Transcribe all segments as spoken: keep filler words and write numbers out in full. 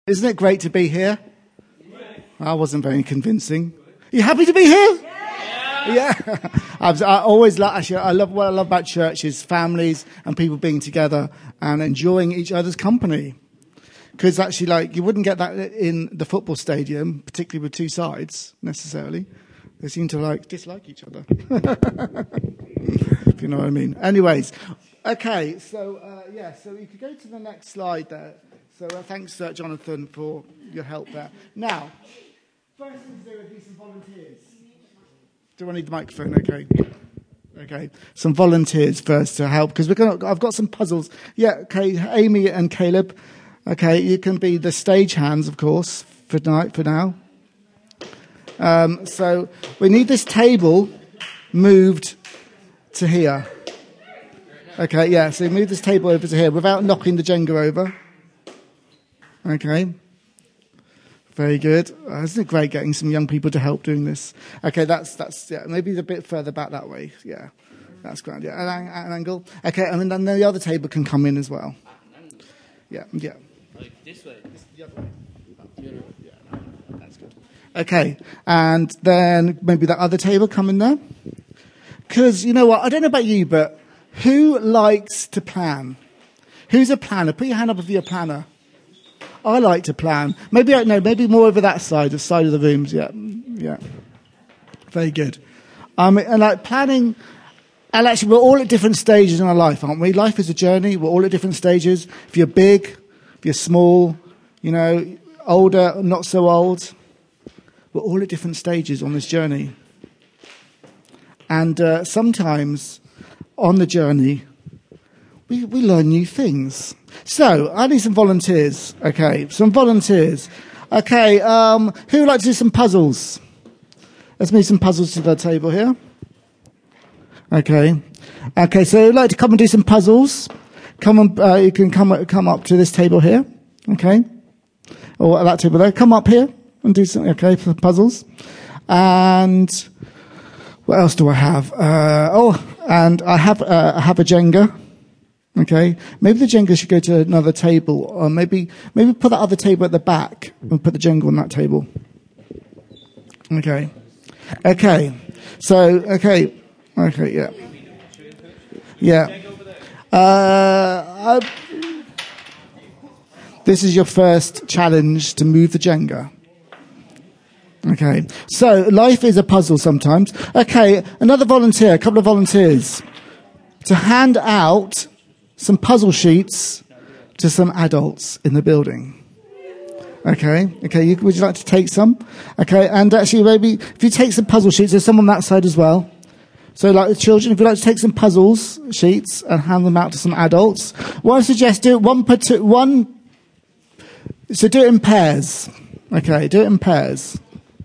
Isn't it great to be here? I wasn't very convincing. Are you happy to be here? Yeah. yeah. I've, I always love, actually, I love what I love about church is families and people being together and enjoying each other's company. Because actually, like, you wouldn't get that in the football stadium, particularly with two sides, necessarily. They seem to, like, dislike each other. If you know what I mean. Anyways, okay, so, uh, yeah, so you could go to the next slide there. So uh, thanks, uh, Jonathan, for your help there. Now, first thing to do would be some volunteers. Do I need the microphone? Okay. Okay. Some volunteers first to help, because we're gonna. I've got some puzzles. Yeah. Okay. Amy and Caleb. Okay. You can be the stage hands, of course, for night for now. Um, so we need this table moved to here. Okay. Yeah. So move this table over to here without knocking the Jenga over. Okay. Very good. Uh, isn't it great getting some young people to help doing this? Okay, that's, that's yeah, maybe a bit further back that way. Yeah, that's grand. Yeah, an, an angle. Okay, and then the other table can come in as well. Yeah, yeah. Like this way? This, the other way. Yeah, no, that's good. Okay, and then maybe that other table come in there. Because, you know what, I don't know about you, but who likes to plan? Who's a planner? Put your hand up if you're a planner. I like to plan. Maybe I no, maybe more over that side, the side of the rooms. Yeah, yeah. Very good. Um, and like planning, and actually, we're all at different stages in our life, aren't we? Life is a journey. We're all at different stages. If you're big, if you're small, you know, older, not so old, we're all at different stages on this journey. And uh, sometimes on the journey, we we learn new things. So, I need some volunteers. Okay, some volunteers. Okay, um, who would like to do some puzzles? Let's move some puzzles to the table here. Okay. Okay, so who'd like to come and do some puzzles? Come on, uh, you can come come up to this table here. Okay. Or at that table there. Come up here and do some, okay, for puzzles. And what else do I have? Uh, oh, and I have, uh, I have a Jenga. Okay, maybe the Jenga should go to another table, or maybe maybe put that other table at the back and put the Jenga on that table. Okay, okay, so okay, okay, yeah, yeah. Uh, I, this is your first challenge to move the Jenga. Okay, so life is a puzzle sometimes. Okay, another volunteer, a couple of volunteers to hand out some puzzle sheets to some adults in the building. Okay, okay, you, would you like to take some? Okay, and actually maybe if you take some puzzle sheets, there's some on that side as well. So like the children, if you'd like to take some puzzles sheets and hand them out to some adults, what I suggest, do it one per two, one, so do it in pairs. Okay, do it in pairs.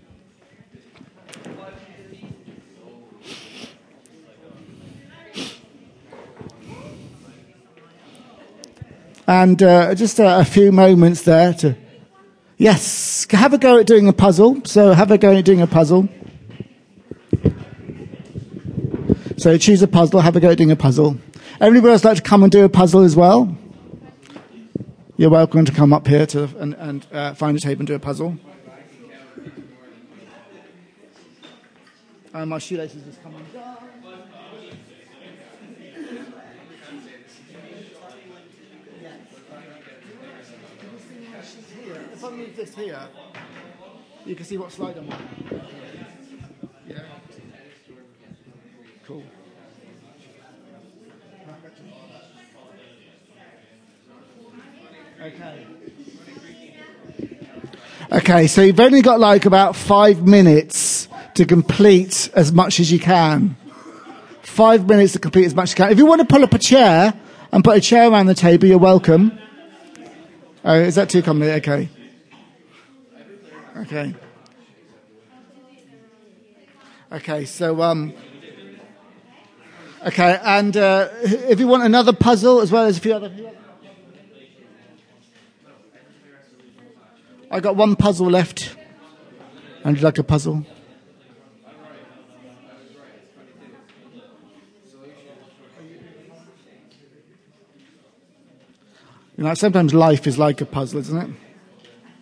And uh, just uh, a few moments there to, yes, have a go at doing a puzzle. So have a go at doing a puzzle. So choose a puzzle, have a go at doing a puzzle. Everybody else like to come and do a puzzle as well? You're welcome to come up here to and, and uh, find a table and do a puzzle. And my shoelaces just come undone. If I move this here, you can see what slide I'm on. Yeah. Cool. Okay. Okay, so you've only got like about five minutes to complete as much as you can. Five minutes to complete as much as you can. If you want to pull up a chair and put a chair around the table, you're welcome. Oh, is that too complicated? Okay. Okay. Okay, so, um, okay, and uh, if you want another puzzle as well as a few other... I got one puzzle left. And would you like a puzzle? You know, sometimes life is like a puzzle, isn't it?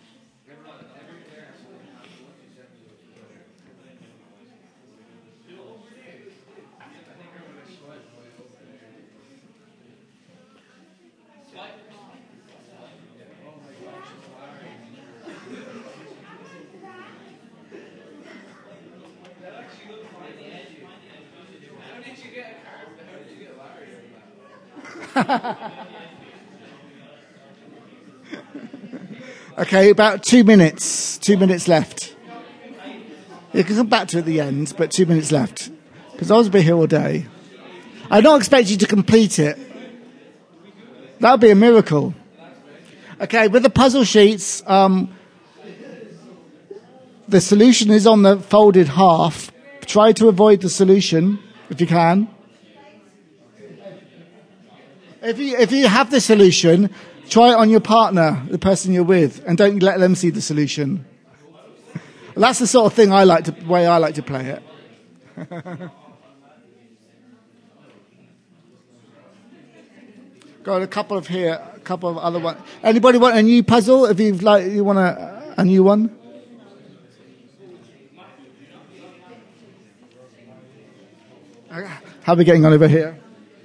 Okay, about two minutes. Two minutes left. You can come back to it at the end, but two minutes left. Because I was be here all day. I don't expect you to complete it. That would be a miracle. Okay, with the puzzle sheets, um, the solution is on the folded half. Try to avoid the solution, if you can. If you, if you have the solution, try it on your partner, the person you're with, and don't let them see the solution. That's the sort of thing I like to, way I like to play it. Got a couple of here, a couple of other ones. Anybody want a new puzzle? If you like, you want a, a new one? How are we getting on over here?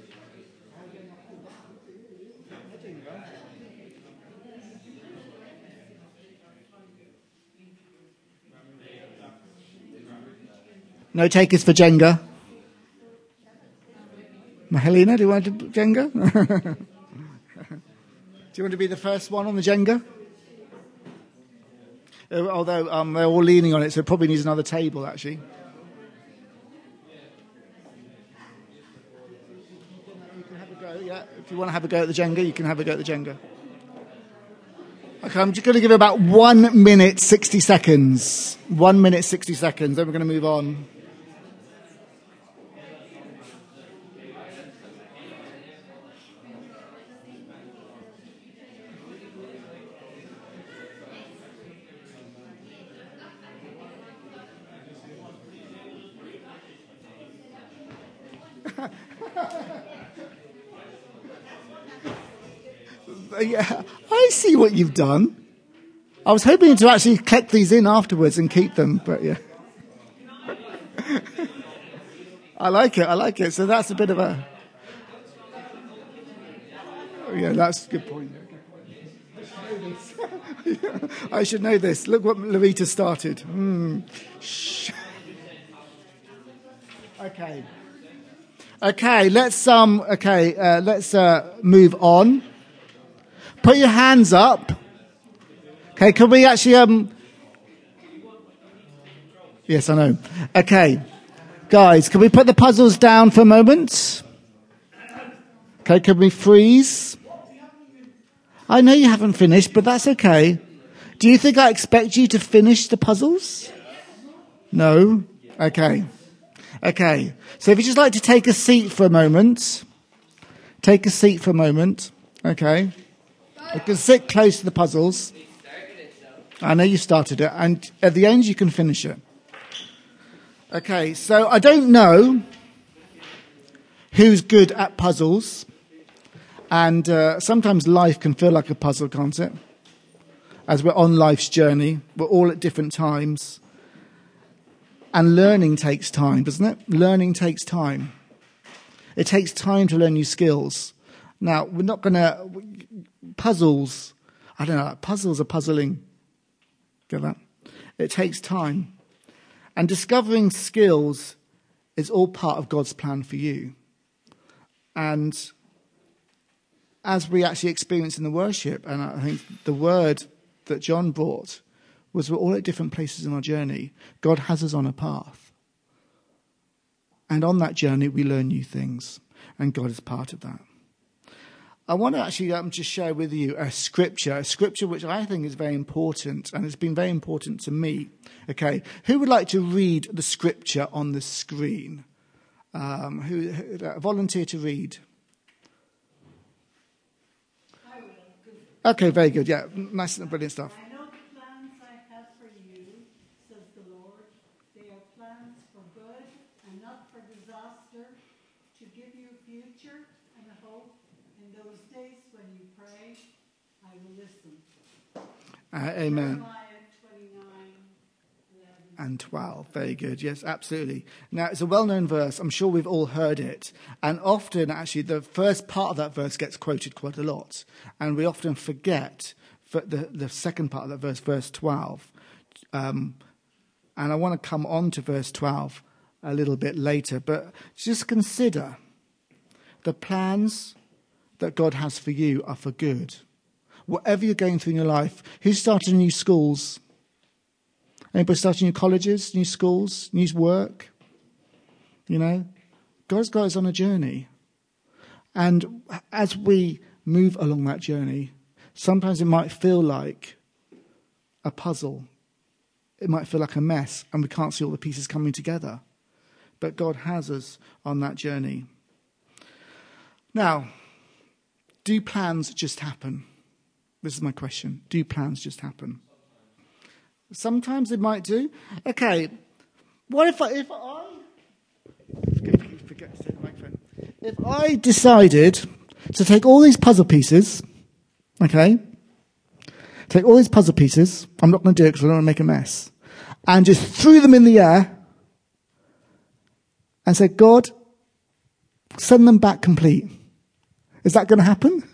No takers for Jenga. Helena, do you want to do Jenga? Do you want to be the first one on the Jenga? Uh, although um, they're all leaning on it, so it probably needs another table, actually. You can have a go, yeah. If you want to have a go at the Jenga, you can have a go at the Jenga. Okay, I'm just going to give it about one minute, sixty seconds. One minute, sixty seconds, then we're going to move on. Yeah, I see what you've done. I was hoping to actually collect these in afterwards and keep them, but yeah. I like it, I like it. So that's a bit of a... Yeah, that's a good point. I should know this. Look what Loretta started. Mm. Shh. Okay. Okay, let's um. Okay, uh, let's uh, move on. Put your hands up. Okay, can we actually um? Yes, I know. Okay, guys, can we put the puzzles down for a moment? Okay, can we freeze? I know you haven't finished, but that's okay. Do you think I expect you to finish the puzzles? No? Okay. Okay. So if you just like to take a seat for a moment. Take a seat for a moment. Okay. You can sit close to the puzzles. I know you started it. And at the end, you can finish it. Okay. So I don't know who's good at puzzles. And uh, sometimes life can feel like a puzzle, can't it? As we're on life's journey, we're all at different times. And learning takes time, doesn't it? Learning takes time. It takes time to learn new skills. Now, we're not going to... Puzzles, I don't know, puzzles are puzzling. Get that? It takes time. And discovering skills is all part of God's plan for you. And as we actually experience in the worship, and I think the word that John brought was we're all at different places in our journey. God has us on a path. And on that journey, we learn new things. And God is part of that. I want to actually um, just share with you a scripture, a scripture which I think is very important, and it's been very important to me. Okay, who would like to read the scripture on the screen? Um, who, who uh, volunteer to read? I will. Okay, very good. Yeah, nice and brilliant stuff. I know the plans I have for you, says the Lord. They are plans for good and not for disaster, to give you a future and a hope. In those days when you pray, I will listen. Uh, amen. Jeremiah twenty-nine, eleven. And twelve. Very good. Yes, absolutely. Now, it's a well-known verse. I'm sure we've all heard it. And often, actually, the first part of that verse gets quoted quite a lot. And we often forget the, the second part of that verse, verse twelve. Um, and I want to come on to verse twelve a little bit later. But just consider the plans that God has for you are for good. Whatever you're going through in your life, who's starting new schools? Anybody starting new colleges, new schools, new work? You know, God's got us on a journey. And as we move along that journey, sometimes it might feel like a puzzle. It might feel like a mess and we can't see all the pieces coming together. But God has us on that journey. Now, do plans just happen? This is my question. Do plans just happen? Sometimes they might do. Okay, what if I... If I forget to take the microphone. If I decided to take all these puzzle pieces, okay, take all these puzzle pieces, I'm not going to do it because I don't want to make a mess, and just threw them in the air and said, God, send them back complete. Is that going to happen?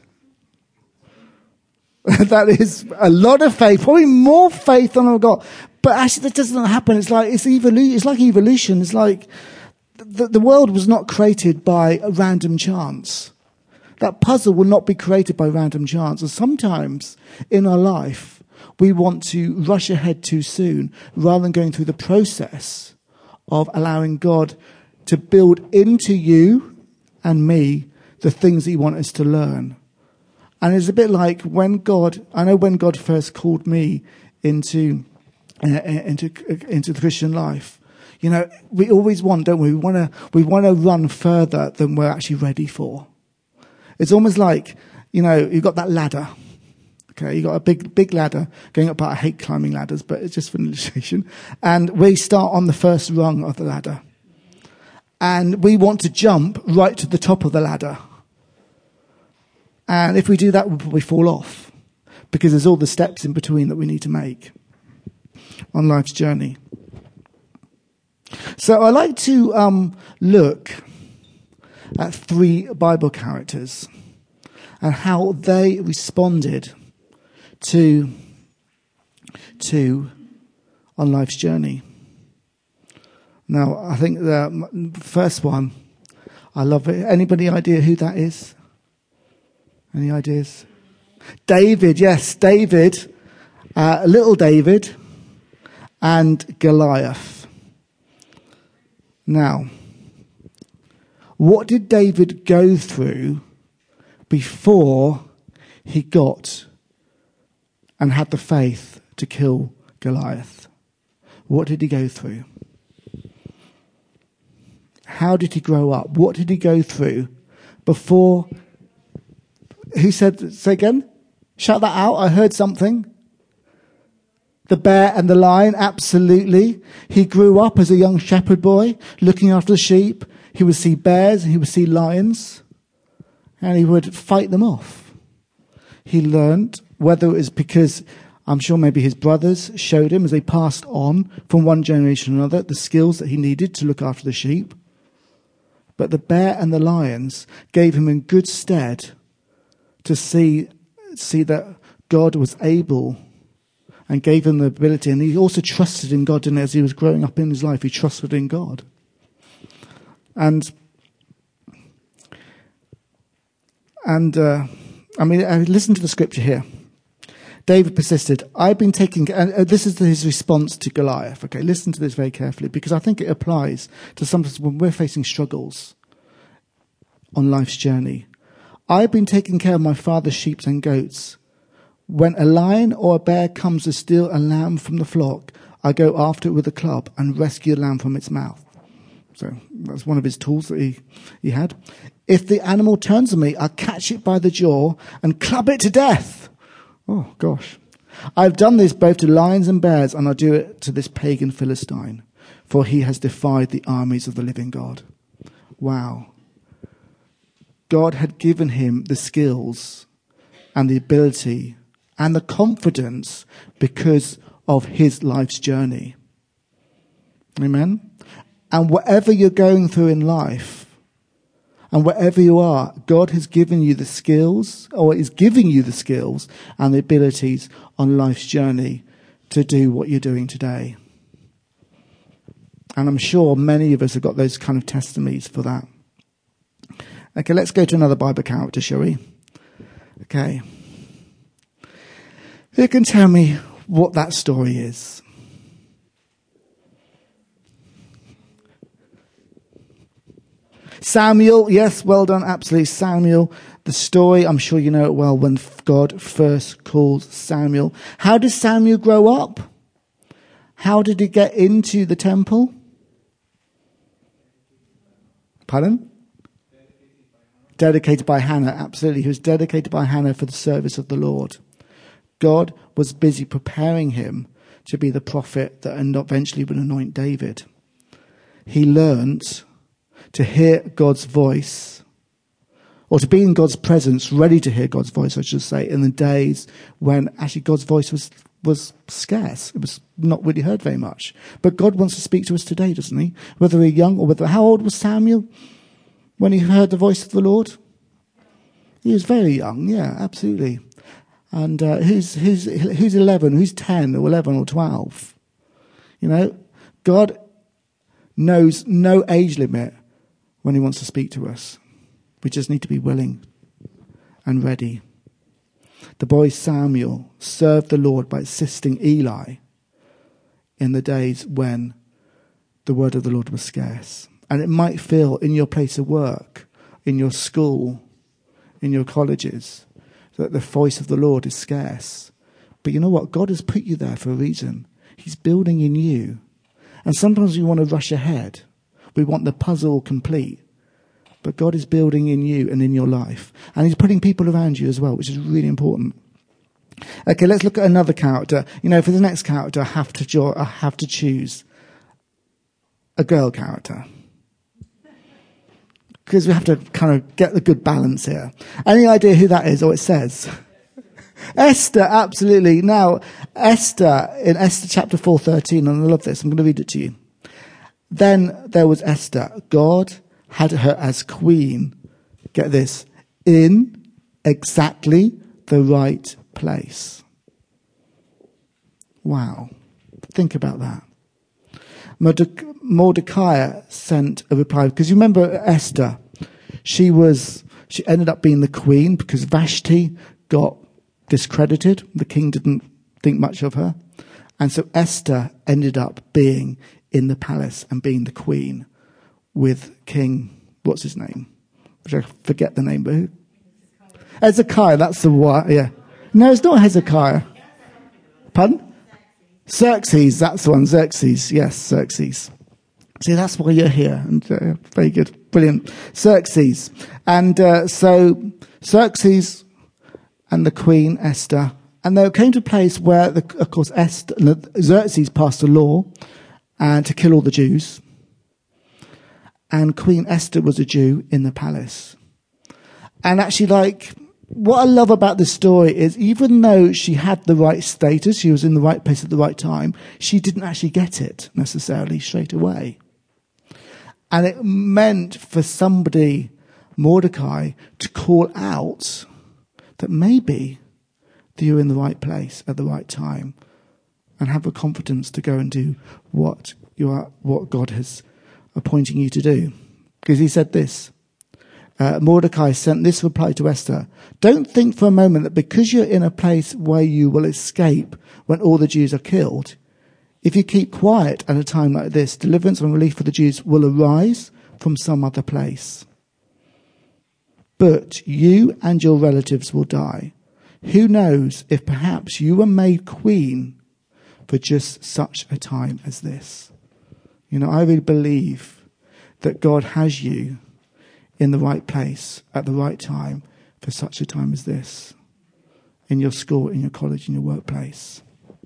That is a lot of faith, probably more faith than I've got. But actually, that doesn't happen. It's like it's evolu- It's like evolution. It's like the, the world was not created by a random chance. That puzzle will not be created by random chance. And sometimes in our life, we want to rush ahead too soon rather than going through the process of allowing God to build into you and me the things that He wants us to learn. And it's a bit like when God, I know when God first called me into uh, into into the Christian life, you know, we always want, don't we? We want to we want to run further than we're actually ready for. It's almost like, you know, you've got that ladder. Okay, you've got a big big ladder going up. I hate climbing ladders, but it's just for an illustration. And we start on the first rung of the ladder, and we want to jump right to the top of the ladder. And if we do that, we'll probably fall off because there's all the steps in between that we need to make on life's journey. So I like to um, look at three Bible characters and how they responded to, to on life's journey. Now, I think the first one, I love it. Anybody idea who that is? Any ideas? David, yes, David, uh, little David, and Goliath. Now, what did David go through before he got and had the faith to kill Goliath? What did he go through? How did he grow up? What did he go through before? Who said, say again? Shout that out. I heard something. The bear and the lion, absolutely. He grew up as a young shepherd boy, looking after the sheep. He would see bears and he would see lions, and he would fight them off. He learned, whether it was because, I'm sure maybe his brothers showed him as they passed on from one generation to another, the skills that he needed to look after the sheep. But the bear and the lions gave him in good stead to see see that God was able and gave him the ability. And he also trusted in God, and as he was growing up in his life, he trusted in God. And, and uh, I mean, I listen to the scripture here. David persisted. I've been taking, and this is his response to Goliath. Okay, listen to this very carefully, because I think it applies to sometimes when we're facing struggles on life's journey. I've been taking care of my father's sheep and goats. When a lion or a bear comes to steal a lamb from the flock, I go after it with a club and rescue the lamb from its mouth. So that's one of his tools that he, he had. If the animal turns on me, I catch it by the jaw and club it to death. Oh, gosh. I've done this both to lions and bears, and I do it to this pagan Philistine, for he has defied the armies of the living God. Wow. God had given him the skills and the ability and the confidence because of his life's journey. Amen? And whatever you're going through in life, and wherever you are, God has given you the skills, or is giving you the skills and the abilities on life's journey to do what you're doing today. And I'm sure many of us have got those kind of testimonies for that. Okay, let's go to another Bible character, shall we? Okay. Who can tell me what that story is? Samuel, yes, well done, absolutely. Samuel, the story, I'm sure you know it well, when God first called Samuel. How did Samuel grow up? How did he get into the temple? Pardon? Dedicated by Hannah, absolutely. He was dedicated by Hannah for the service of the Lord. God was busy preparing him to be the prophet that eventually would anoint David. He learned to hear God's voice, or to be in God's presence, ready to hear God's voice, I should say, in the days when actually God's voice was, was scarce. It was not really heard very much. But God wants to speak to us today, doesn't he? Whether we're young or whether... How old was Samuel when he heard the voice of the Lord? He was very young, yeah, absolutely. And uh, who's, who's, who's eleven, who's ten or eleven or twelve? You know, God knows no age limit when he wants to speak to us. We just need to be willing and ready. The boy Samuel served the Lord by assisting Eli in the days when the word of the Lord was scarce. And it might feel in your place of work, in your school, in your colleges, that the voice of the Lord is scarce. But you know what? God has put you there for a reason. He's building in you. And sometimes we want to rush ahead. We want the puzzle complete. But God is building in you and in your life. And he's putting people around you as well, which is really important. Okay, let's look at another character. You know, for the next character, I have to, jo- I have to choose a girl character. Because we have to kind of get the good balance here. Any idea who that is or it says? Esther, absolutely. Now, Esther, in Esther chapter four thirteen, and I love this, I'm going to read it to you. Then there was Esther. God had her as queen, get this, in exactly the right place. Wow. Think about that. Mordecai sent a reply, because you remember Esther, she was, she ended up being the queen because Vashti got discredited. The king didn't think much of her. And so Esther ended up being in the palace and being the queen with King, what's his name? Which I forget the name, but who? Hezekiah, that's the one, yeah. No, it's not Hezekiah. Pardon? Xerxes, that's the one, Xerxes, yes, Xerxes. See, that's why you're here, and uh, very good, brilliant. Xerxes. And uh, so Xerxes and the Queen Esther, and they came to a place where, the, of course, Esther, Xerxes passed a law and to kill all the Jews. And Queen Esther was a Jew in the palace. And actually, like, what I love about this story is even though she had the right status, she was in the right place at the right time, she didn't actually get it necessarily straight away. And it meant for somebody, Mordecai, to call out that maybe you're in the right place at the right time and have the confidence to go and do what you are, what God has appointing you to do. Because he said this, uh, Mordecai sent this reply to Esther: don't think for a moment that because you're in a place where you will escape when all the Jews are killed, if you keep quiet at a time like this, deliverance and relief for the Jews will arise from some other place. But you and your relatives will die. Who knows if perhaps you were made queen for just such a time as this? You know, I really believe that God has you in the right place at the right time for such a time as this. In your school, in your college, in your workplace.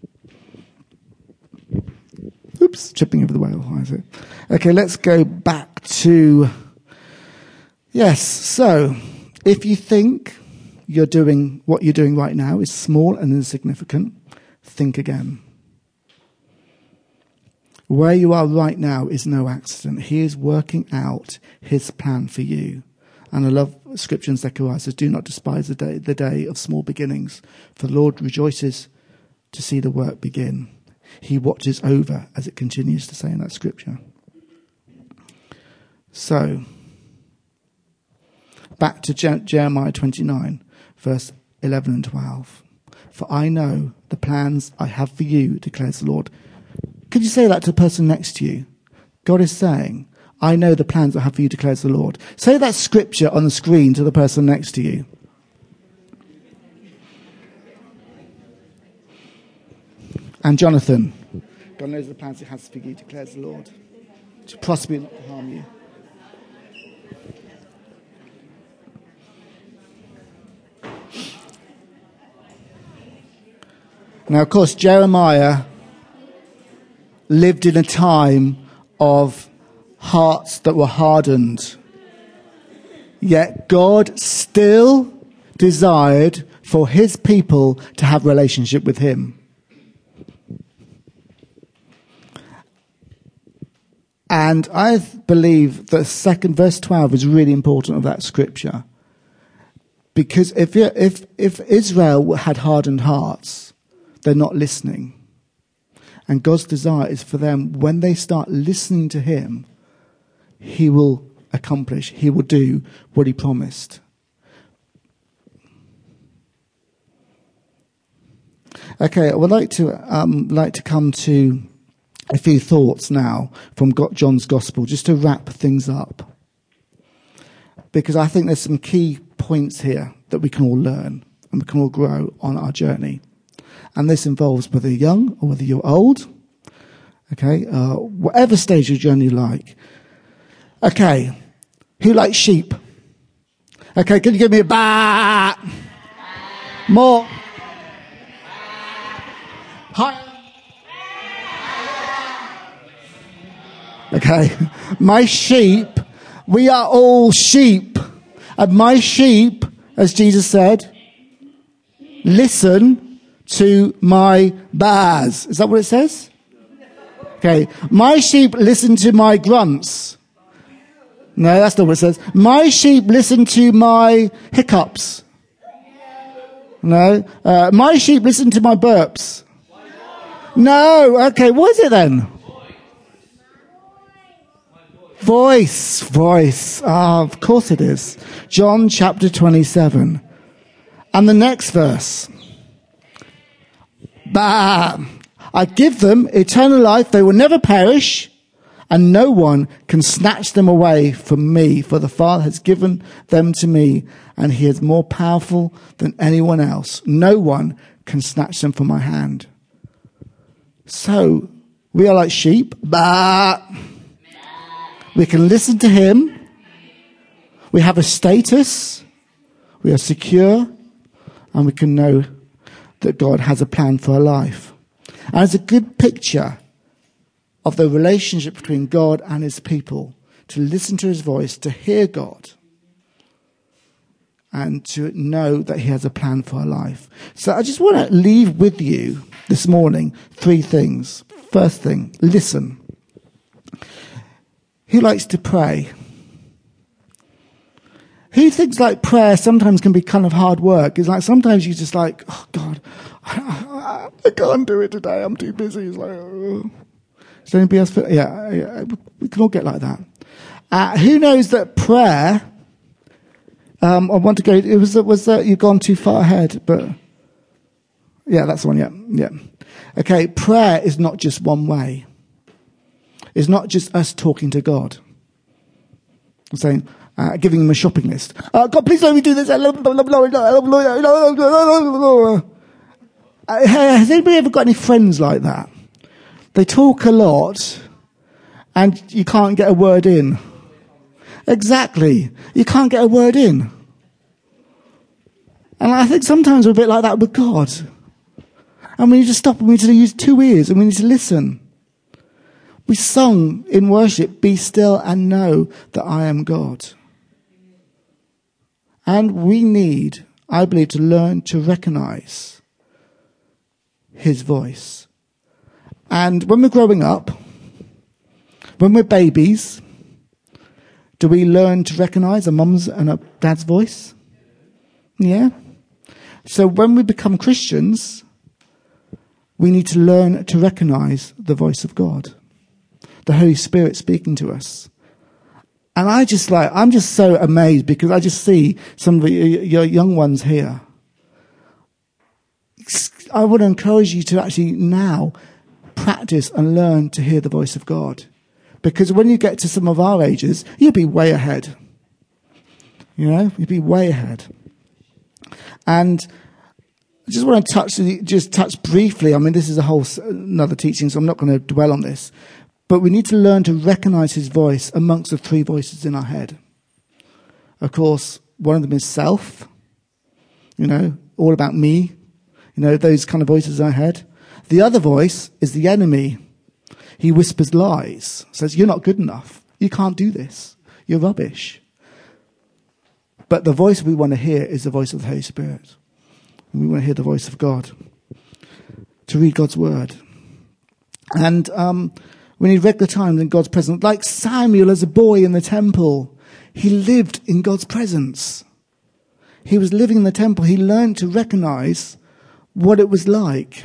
Oops, tripping over the whale. Why is it? Okay, let's go back to... Yes, so if you think you're doing what you're doing right now is small and insignificant, think again. Where you are right now is no accident. He is working out his plan for you. And I love scripture in Zechariah says, do not despise the day, the day of small beginnings, for the Lord rejoices to see the work begin. He watches over, as it continues to say in that scripture. So, back to Je- Jeremiah twenty-nine, verse eleven and twelve. For I know the plans I have for you, declares the Lord. Could you say that to the person next to you? God is saying, I know the plans I have for you, declares the Lord. Say that scripture on the screen to the person next to you. And Jonathan, God knows the plans he has for you, declares the Lord. To prosper you, not to harm you. Now, of course, Jeremiah lived in a time of hearts that were hardened. Yet God still desired for his people to have relationship with him. And I believe the second verse twelve is really important of that scripture. Because if if if Israel had hardened hearts, they're not listening. And God's desire is for them, when they start listening to him, he will accomplish, he will do what he promised. Okay, I would like to um, like to come to a few thoughts now from John's Gospel, just to wrap things up. Because I think there's some key points here that we can all learn and we can all grow on our journey. And this involves whether you're young or whether you're old. Okay, uh, whatever stage of journey you like. Okay, who likes sheep? Okay, can you give me a baa? More. Higher. Okay, my sheep, we are all sheep. And my sheep, as Jesus said, listen to my baas. Is that what it says? Okay, my sheep listen to my grunts. No, that's not what it says. My sheep listen to my hiccups. No, uh, my sheep listen to my burps. No, okay, what is it then? Voice, voice. Ah, of course it is. John chapter twenty-seven. And the next verse. Bah! I give them eternal life. They will never perish. And no one can snatch them away from me. For the Father has given them to me. And he is more powerful than anyone else. No one can snatch them from my hand. So, we are like sheep. Bah! We can listen to him. We have a status. We are secure. And we can know that God has a plan for our life. And it's a good picture of the relationship between God and his people. To listen to his voice, to hear God. And to know that he has a plan for our life. So I just want to leave with you this morning three things. First thing, listen. Who likes to pray? Who thinks like prayer sometimes can be kind of hard work? It's like sometimes you just like, oh God, I, I can't do it today. I'm too busy. It's like, oh. Does anybody else feel? Yeah, yeah, we can all get like that. Uh, who knows that prayer? Um, I want to go. It was was that you've gone too far ahead, but yeah, that's the one. Yeah, yeah. Okay, prayer is not just one way. It's not just us talking to God. I'm saying, uh, giving him a shopping list. Uh, God, please let me do this. Uh, has anybody ever got any friends like that? They talk a lot and you can't get a word in. Exactly. You can't get a word in. And I think sometimes we're a bit like that with God. And we need to stop and we need to use two ears and we need to listen. We sung in worship, be still and know that I am God. And we need, I believe, to learn to recognize his voice. And when we're growing up, when we're babies, do we learn to recognize a mum's and a dad's voice? Yeah. So when we become Christians, we need to learn to recognize the voice of God. The Holy Spirit speaking to us. And I just like, I'm just so amazed because I just see some of your young ones here. I would encourage you to actually now practice and learn to hear the voice of God. Because when you get to some of our ages, you'll be way ahead. You know, you'll be way ahead. And I just want to touch, just touch briefly. I mean, this is a whole another teaching, so I'm not going to dwell on this. But we need to learn to recognize his voice amongst the three voices in our head. Of course, one of them is self. You know, all about me. You know, those kind of voices in our head. The other voice is the enemy. He whispers lies, says, you're not good enough. You can't do this. You're rubbish. But the voice we want to hear is the voice of the Holy Spirit. And we want to hear the voice of God. To read God's word. And um, we need regular times in God's presence. Like Samuel as a boy in the temple. He lived in God's presence. He was living in the temple. He learned to recognize what it was like.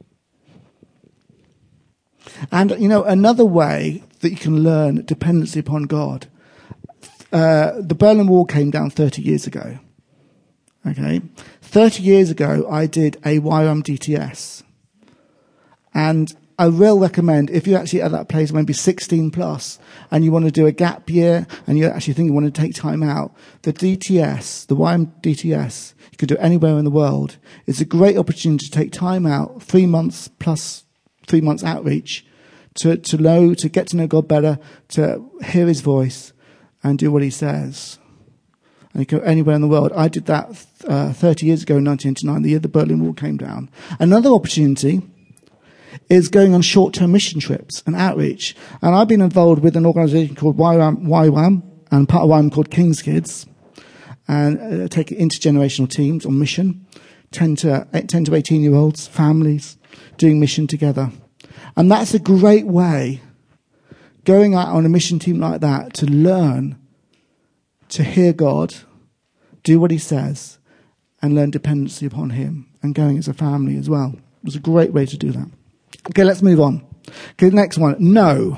And, you know, another way that you can learn dependency upon God. Uh, the Berlin Wall came down thirty years ago. Okay. thirty years ago, I did a Y WAM D T S. And I will recommend, if you're actually at that place, maybe sixteen plus, and you want to do a gap year, and you actually think you want to take time out, the D T S, the Y WAM D T S, you could do it anywhere in the world. It's a great opportunity to take time out, three months plus three months outreach, to, to know, to get to know God better, to hear his voice, and do what he says. And you go anywhere in the world. I did that uh, thirty years ago in nineteen eighty-nine, the year the Berlin Wall came down. Another opportunity is going on short-term mission trips and outreach. And I've been involved with an organisation called Y WAM, Y WAM, and part of Y WAM called King's Kids, and uh, take intergenerational teams on mission, ten to eighteen-year-olds, families, doing mission together. And that's a great way, going out on a mission team like that, to learn to hear God, do what he says, and learn dependency upon him, and going as a family as well. It was a great way to do that. Okay, let's move on. Okay, next one. No.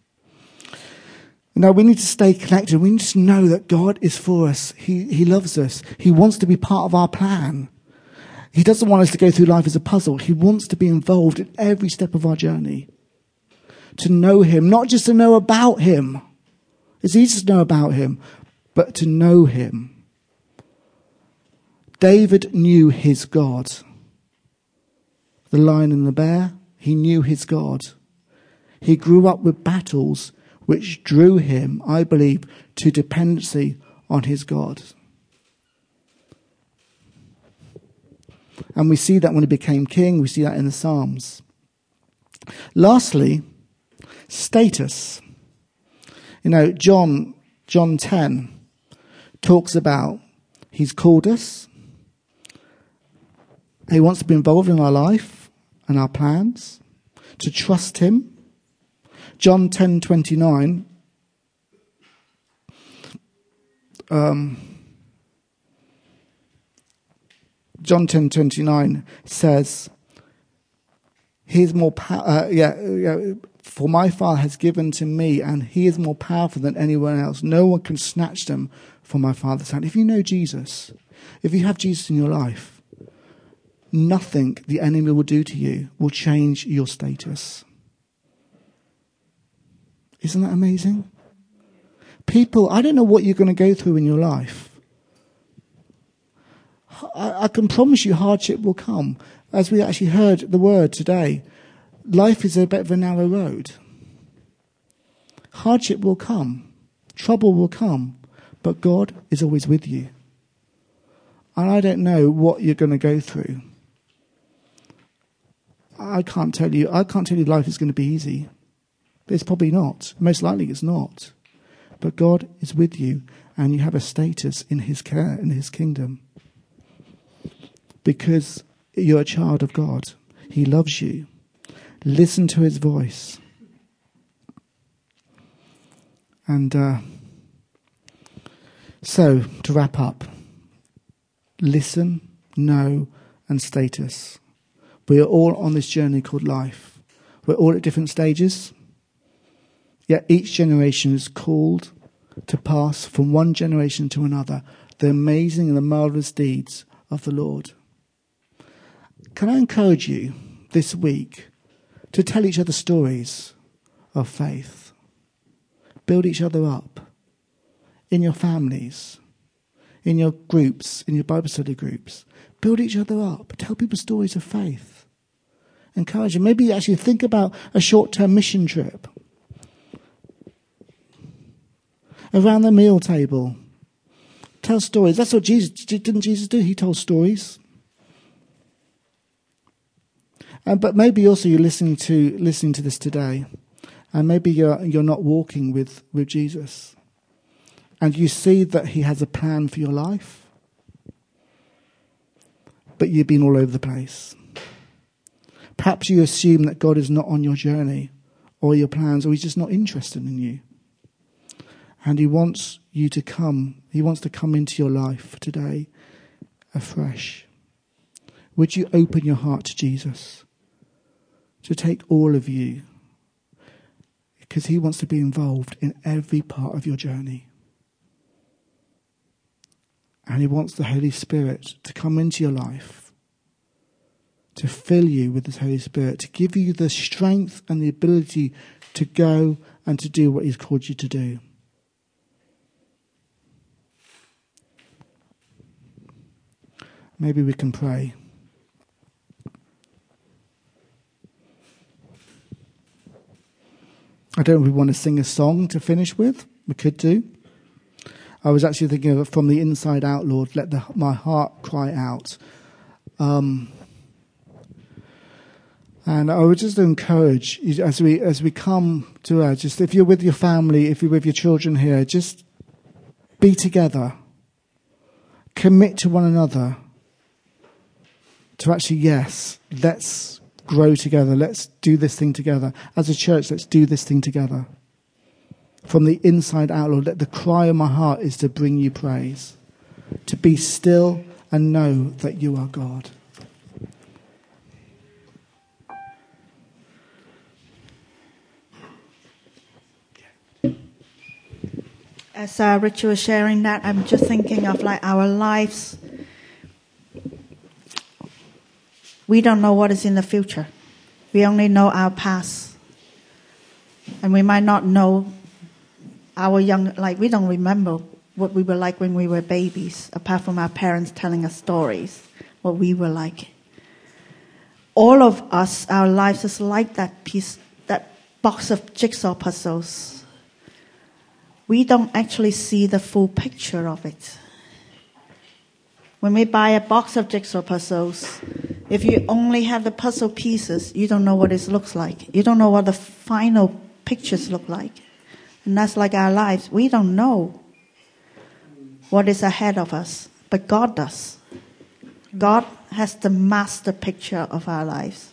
Now, we need to stay connected. We need to know that God is for us. He, he loves us. He wants to be part of our plan. He doesn't want us to go through life as a puzzle. He wants to be involved in every step of our journey. To know him, not just to know about him. It's easy to know about him, but to know him. David knew his God. The lion and the bear, he knew his God. He grew up with battles which drew him, I believe, to dependency on his God. And we see that when he became king. We see that in the Psalms. Lastly, status. You know, John, John ten talks about he's called us. He wants to be involved in our life and our plans, to trust him. John ten twenty-nine. Um, John ten twenty-nine says, "He is more pow- uh, yeah, yeah, for my Father has given to me, and he is more powerful than anyone else. No one can snatch them from my Father's hand." If you know Jesus, if you have Jesus in your life, nothing the enemy will do to you will change your status. Isn't that amazing? People, I don't know what you're going to go through in your life. I, I can promise you hardship will come. As we actually heard the word today, life is a bit of a narrow road. Hardship will come. Trouble will come. But God is always with you. And I don't know what you're going to go through. I can't tell you. I can't tell you life is going to be easy. It's probably not. Most likely it's not. But God is with you, and you have a status in his care, in his kingdom. Because you're a child of God. He loves you. Listen to his voice. And uh, so, to wrap up, listen, know, and status. We are all on this journey called life. We're all at different stages. Yet each generation is called to pass from one generation to another the amazing and the marvelous deeds of the Lord. can I encourage you this week to tell each other stories of faith? Build each other up in your families, in your groups, in your Bible study groups. Build each other up. Tell people stories of faith. Encourage them. Maybe actually think about a short-term mission trip. Around the meal table. Tell stories. That's what Jesus, didn't Jesus do? He told stories. And, but maybe also you're listening to listening to this today, and maybe you're you're not walking with, with Jesus, and you see that he has a plan for your life, but you've been all over the place. Perhaps you assume that God is not on your journey or your plans, or he's just not interested in you. And he wants you to come, he wants to come into your life today afresh. Would you open your heart to Jesus, to take all of you, because he wants to be involved in every part of your journey. And he wants the Holy Spirit to come into your life, to fill you with his Holy Spirit, to give you the strength and the ability to go and to do what he's called you to do. Maybe we can pray. I don't know if we want to sing a song to finish with. We could do. I was actually thinking of it from the inside out, Lord, let the, my heart cry out. Um, and I would just encourage, as we as we come to her, just if you're with your family, if you're with your children here, just be together. Commit to one another. To actually, yes, let's grow together. Let's do this thing together. As a church, let's do this thing together. From the inside out, Lord, let the cry of my heart is to bring you praise. To be still and know that you are God. As uh, Richard was sharing that, I'm just thinking of like our lives. We don't know what is in the future. We only know our past. And we might not know our young, like we don't remember what we were like when we were babies, apart from our parents telling us stories, what we were like. All of us, our lives is like that piece, that box of jigsaw puzzles. We don't actually see the full picture of it. When we buy a box of jigsaw puzzles, if you only have the puzzle pieces, you don't know what it looks like. You don't know what the final pictures look like. And that's like our lives. We don't know what is ahead of us, but God does. God has the master picture of our lives.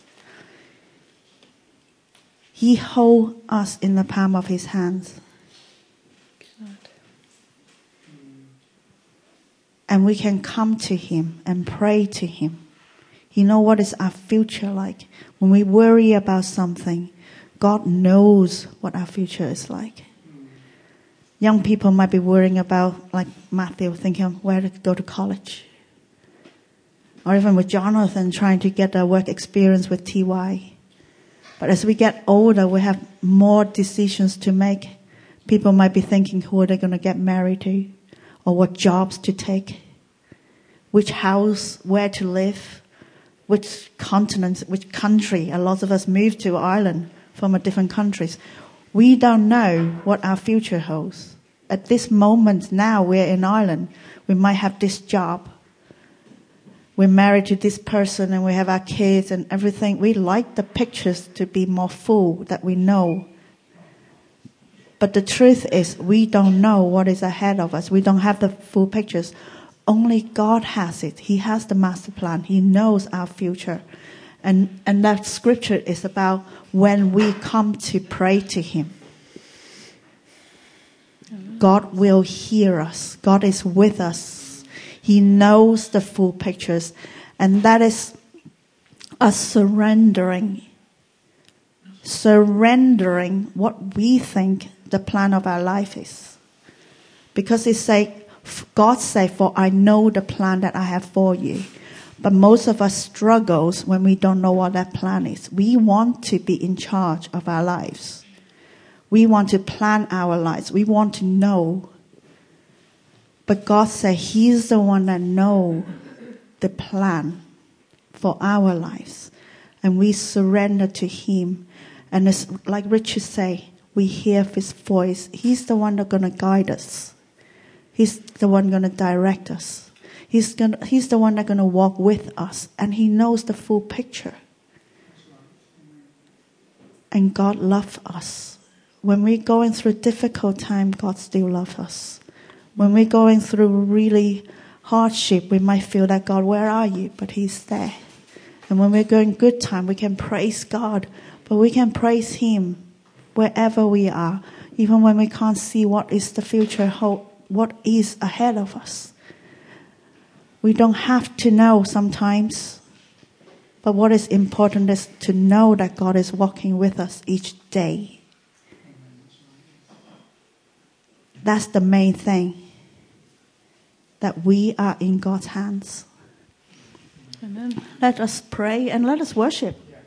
He holds us in the palm of his hands. And we can come to him and pray to him. He knows what is our future like. When we worry about something, God knows what our future is like. Young people might be worrying about, like Matthew, thinking where to go to college. Or even with Jonathan trying to get a work experience with T Y. But as we get older, we have more decisions to make. People might be thinking who are they going to get married to? Or what jobs to take, which house, where to live, which continent, which country. A lot of us moved to Ireland from a different countries. We don't know what our future holds. At this moment now, we're in Ireland. We might have this job. We're married to this person and we have our kids and everything. We like the pictures to be more full, that we know. But the truth is, we don't know what is ahead of us. We don't have the full pictures. Only God has it. He has the master plan. He knows our future. And, and that scripture is about when we come to pray to him. God will hear us. God is with us. He knows the full pictures. And that is us surrendering. Surrendering what we think the plan of our life is. Because it say, God say, for I know the plan that I have for you. But most of us struggles when we don't know what that plan is. We want to be in charge of our lives. We want to plan our lives. We want to know. But God said He's the one that knows the plan for our lives. And we surrender to Him. And it's like Richard said, we hear His voice. He's the one that's going to guide us. He's the one going to direct us. He's, gonna, he's the one that's going to walk with us. And He knows the full picture. And God loves us. When we're going through difficult time, God still loves us. When we're going through really hardship, we might feel that, God, where are you? But He's there. And when we're going good time, we can praise God. But we can praise Him wherever we are. Even when we can't see what is the future, what is ahead of us. We don't have to know sometimes. But what is important is to know that God is walking with us each day. That's the main thing. That we are in God's hands. Amen. Let us pray and let us worship.